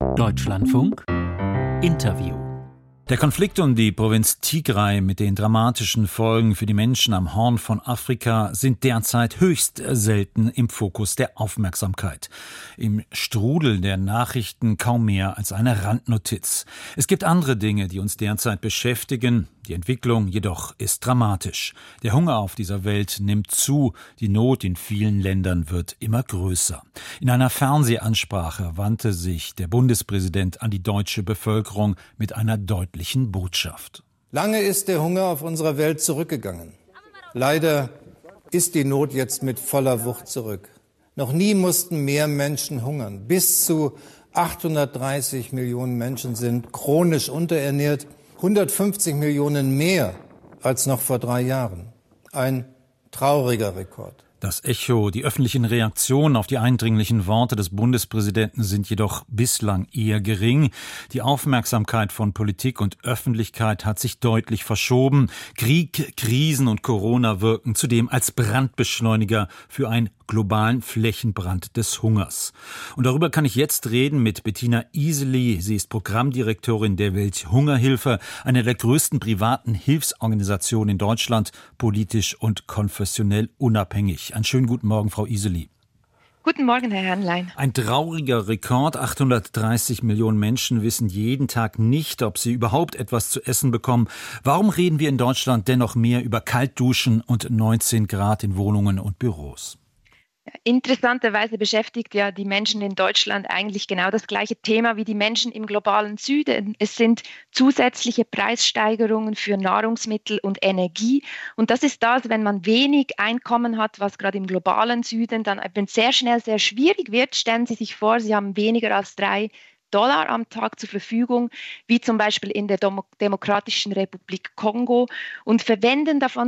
Deutschlandfunk Interview. Der Konflikt um die Provinz Tigray mit den dramatischen Folgen für die Menschen am Horn von Afrika sind derzeit höchst selten im Fokus der Aufmerksamkeit. Im Strudel der Nachrichten kaum mehr als eine Randnotiz. Es gibt andere Dinge, die uns derzeit beschäftigen. Die Entwicklung jedoch ist dramatisch. Der Hunger auf dieser Welt nimmt zu, die Not in vielen Ländern wird immer größer. In einer Fernsehansprache wandte sich der Bundespräsident an die deutsche Bevölkerung mit einer deutlichen Botschaft. Lange ist der Hunger auf unserer Welt zurückgegangen. Leider ist die Not jetzt mit voller Wucht zurück. Noch nie mussten mehr Menschen hungern. Bis zu 830 Millionen Menschen sind chronisch unterernährt. 150 Millionen mehr als noch vor 3 Jahren. Ein trauriger Rekord. Das Echo, die öffentlichen Reaktionen auf die eindringlichen Worte des Bundespräsidenten sind jedoch bislang eher gering. Die Aufmerksamkeit von Politik und Öffentlichkeit hat sich deutlich verschoben. Krieg, Krisen und Corona wirken zudem als Brandbeschleuniger für einen globalen Flächenbrand des Hungers. Und darüber kann ich jetzt reden mit Bettina Iseli. Sie ist Programmdirektorin der Welthungerhilfe, einer der größten privaten Hilfsorganisationen in Deutschland, politisch und konfessionell unabhängig. Einen schönen guten Morgen, Frau Iseli. Guten Morgen, Herr Hörnlein. Ein trauriger Rekord. 830 Millionen Menschen wissen jeden Tag nicht, ob sie überhaupt etwas zu essen bekommen. Warum reden wir in Deutschland dennoch mehr über Kaltduschen und 19 Grad in Wohnungen und Büros? Interessanterweise beschäftigt ja die Menschen in Deutschland eigentlich genau das gleiche Thema wie die Menschen im globalen Süden. Es sind zusätzliche Preissteigerungen für Nahrungsmittel und Energie. Und das ist das, wenn man wenig Einkommen hat, was gerade im globalen Süden dann sehr schnell sehr schwierig wird. Stellen Sie sich vor, Sie haben weniger als $3 am Tag zur Verfügung, wie zum Beispiel in der Demokratischen Republik Kongo, und verwenden davon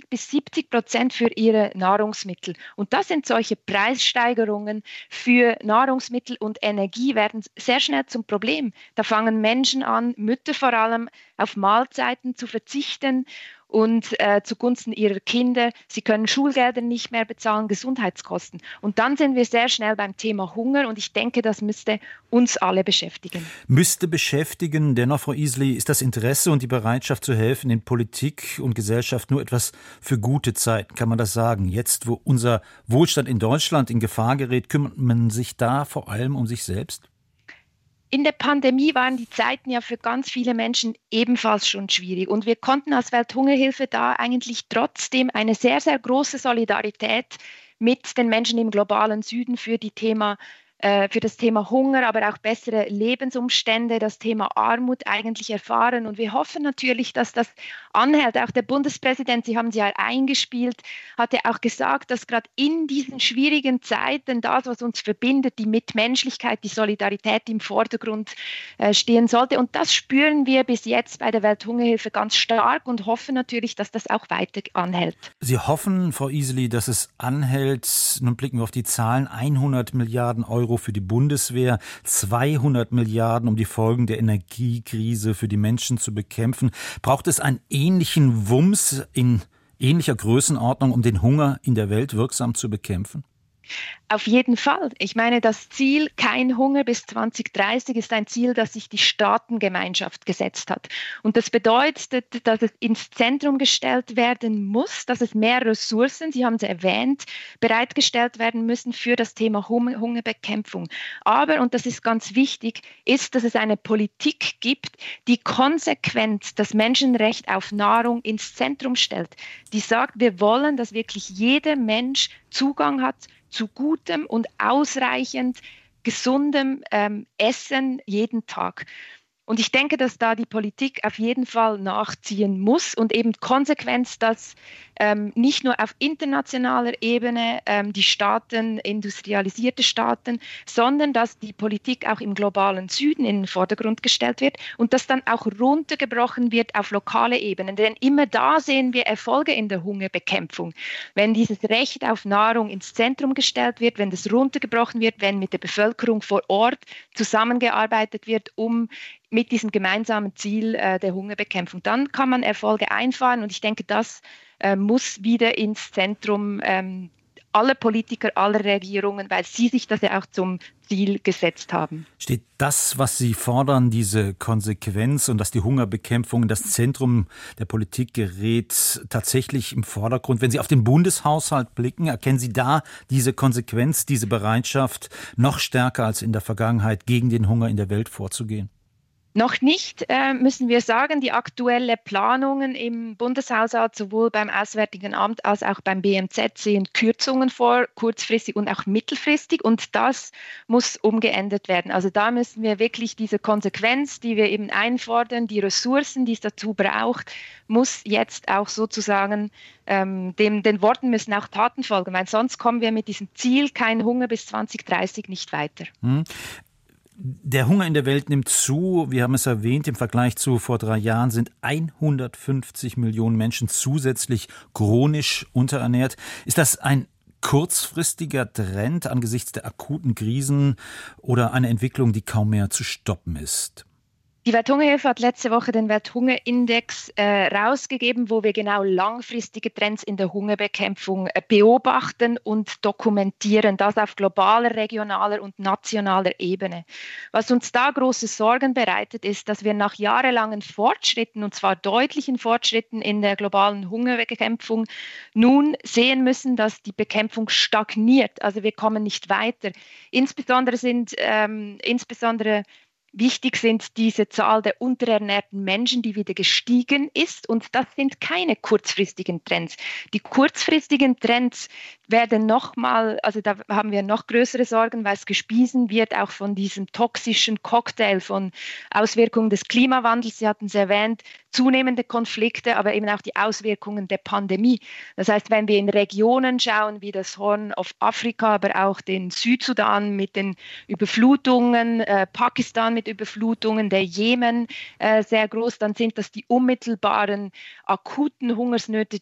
60-70% für ihre Nahrungsmittel. Und das sind solche Preissteigerungen für Nahrungsmittel und Energie, werden sehr schnell zum Problem. Da fangen Menschen an, Mütter vor allem, auf Mahlzeiten zu verzichten und zugunsten ihrer Kinder. Sie können Schulgelder nicht mehr bezahlen, Gesundheitskosten. Und dann sind wir sehr schnell beim Thema Hunger und ich denke, das müsste uns alle beschäftigen. Müsste beschäftigen. Dennoch, Frau Iseli, ist das Interesse und die Bereitschaft zu helfen in Politik und Gesellschaft nur etwas für gute Zeiten, kann man das sagen? Jetzt, wo unser Wohlstand in Deutschland in Gefahr gerät, kümmert man sich da vor allem um sich selbst? In der Pandemie waren die Zeiten ja für ganz viele Menschen ebenfalls schon schwierig. Und wir konnten als Welthungerhilfe da eigentlich trotzdem eine sehr, sehr große Solidarität mit den Menschen im globalen Süden für das Thema Hunger, aber auch bessere Lebensumstände, das Thema Armut eigentlich erfahren. Und wir hoffen natürlich, dass das anhält. Auch der Bundespräsident, Sie haben sie ja eingespielt, hat ja auch gesagt, dass gerade in diesen schwierigen Zeiten das, was uns verbindet, die Mitmenschlichkeit, die Solidarität im Vordergrund stehen sollte. Und das spüren wir bis jetzt bei der Welthungerhilfe ganz stark und hoffen natürlich, dass das auch weiter anhält. Sie hoffen, Frau Iseli, dass es anhält. Nun blicken wir auf die Zahlen. 100 Milliarden Euro für die Bundeswehr, 200 Milliarden, um die Folgen der Energiekrise für die Menschen zu bekämpfen. Braucht es einen ähnlichen Wumms in ähnlicher Größenordnung, um den Hunger in der Welt wirksam zu bekämpfen? Auf jeden Fall. Ich meine, das Ziel kein Hunger bis 2030 ist ein Ziel, das sich die Staatengemeinschaft gesetzt hat. Und das bedeutet, dass es ins Zentrum gestellt werden muss, dass es mehr Ressourcen, Sie haben es erwähnt, bereitgestellt werden müssen für das Thema Hungerbekämpfung. Aber, und das ist ganz wichtig, ist, dass es eine Politik gibt, die konsequent das Menschenrecht auf Nahrung ins Zentrum stellt. Die sagt, wir wollen, dass wirklich jeder Mensch Zugang hat zu gutem und ausreichend gesundem Essen jeden Tag. Und ich denke, dass da die Politik auf jeden Fall nachziehen muss und eben konsequent, dass nicht nur auf internationaler Ebene die Staaten, industrialisierte Staaten, sondern dass die Politik auch im globalen Süden in den Vordergrund gestellt wird und dass dann auch runtergebrochen wird auf lokale Ebenen. Denn immer da sehen wir Erfolge in der Hungerbekämpfung. Wenn dieses Recht auf Nahrung ins Zentrum gestellt wird, wenn das runtergebrochen wird, wenn mit der Bevölkerung vor Ort zusammengearbeitet wird, um mit diesem gemeinsamen Ziel der Hungerbekämpfung. Dann kann man Erfolge einfahren und ich denke, das muss wieder ins Zentrum aller Politiker, aller Regierungen, weil sie sich das ja auch zum Ziel gesetzt haben. Steht das, was Sie fordern, diese Konsequenz und dass die Hungerbekämpfung in das Zentrum der Politik gerät, tatsächlich im Vordergrund? Wenn Sie auf den Bundeshaushalt blicken, erkennen Sie da diese Konsequenz, diese Bereitschaft, noch stärker als in der Vergangenheit gegen den Hunger in der Welt vorzugehen? Noch nicht, müssen wir sagen, die aktuellen Planungen im Bundeshaushalt, sowohl beim Auswärtigen Amt als auch beim BMZ, sehen Kürzungen vor, kurzfristig und auch mittelfristig. Und das muss umgeändert werden. Also da müssen wir wirklich diese Konsequenz, die wir eben einfordern, die Ressourcen, die es dazu braucht, muss jetzt auch sozusagen, den Worten müssen auch Taten folgen, weil sonst kommen wir mit diesem Ziel, kein Hunger bis 2030, nicht weiter. Der Hunger in der Welt nimmt zu. Wir haben es erwähnt, im Vergleich zu vor 3 Jahren sind 150 Millionen Menschen zusätzlich chronisch unterernährt. Ist das ein kurzfristiger Trend angesichts der akuten Krisen oder eine Entwicklung, die kaum mehr zu stoppen ist? Die Welthungerhilfe hat letzte Woche den Welthungerindex rausgegeben, wo wir genau langfristige Trends in der Hungerbekämpfung beobachten und dokumentieren, das auf globaler, regionaler und nationaler Ebene. Was uns da große Sorgen bereitet, ist, dass wir nach jahrelangen Fortschritten, und zwar deutlichen Fortschritten in der globalen Hungerbekämpfung, nun sehen müssen, dass die Bekämpfung stagniert. Also wir kommen nicht weiter. Insbesondere wichtig sind diese Zahl der unterernährten Menschen, die wieder gestiegen ist. Und das sind keine kurzfristigen Trends. Die kurzfristigen Trends werden nochmal, also da haben wir noch größere Sorgen, weil es gespiesen wird auch von diesem toxischen Cocktail von Auswirkungen des Klimawandels. Sie hatten es erwähnt, zunehmende Konflikte, aber eben auch die Auswirkungen der Pandemie. Das heißt, wenn wir in Regionen schauen, wie das Horn of Afrika, aber auch den Südsudan mit den Überflutungen, Pakistan mit Überflutungen, der Jemen sehr groß, dann sind das die unmittelbaren akuten Hungersnöte,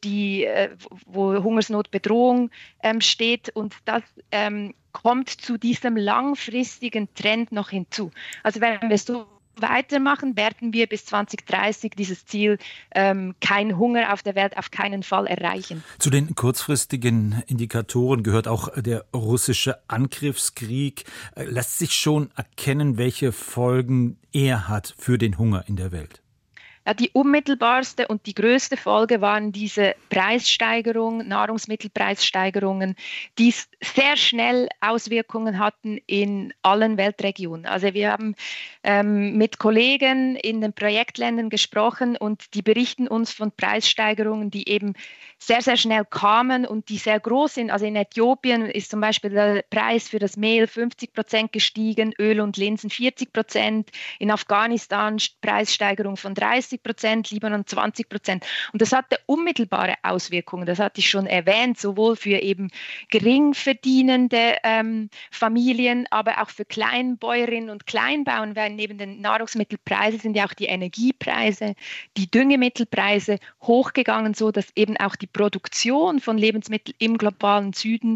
wo Hungersnotbedrohung steht, und das kommt zu diesem langfristigen Trend noch hinzu. Also wenn wir so weitermachen, werden wir bis 2030 dieses Ziel, kein Hunger auf der Welt, auf keinen Fall erreichen. Zu den kurzfristigen Indikatoren gehört auch der russische Angriffskrieg. Lässt sich schon erkennen, welche Folgen er hat für den Hunger in der Welt? Ja, die unmittelbarste und die größte Folge waren diese Preissteigerungen, Nahrungsmittelpreissteigerungen, die sehr schnell Auswirkungen hatten in allen Weltregionen. Also wir haben mit Kollegen in den Projektländern gesprochen und die berichten uns von Preissteigerungen, die eben sehr, sehr schnell kamen und die sehr groß sind. Also in Äthiopien ist zum Beispiel der Preis für das Mehl 50% gestiegen, Öl und Linsen 40%, in Afghanistan Preissteigerung von 30%, Libanon 20%. Und das hatte unmittelbare Auswirkungen, das hatte ich schon erwähnt, sowohl für eben gering verdienende Familien, aber auch für Kleinbäuerinnen und Kleinbauern, weil neben den Nahrungsmittelpreisen sind ja auch die Energiepreise, die Düngemittelpreise hochgegangen, so dass eben auch die Produktion von Lebensmitteln im globalen Süden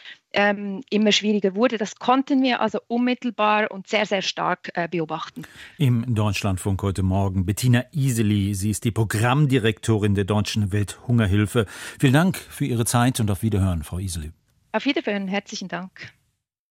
immer schwieriger wurde. Das konnten wir also unmittelbar und sehr, sehr stark beobachten. Im Deutschlandfunk heute Morgen Bettina Iseli. Sie ist die Programmdirektorin der Deutschen Welthungerhilfe. Vielen Dank für Ihre Zeit und auf Wiederhören, Frau Iseli. Auf Wiederhören, herzlichen Dank.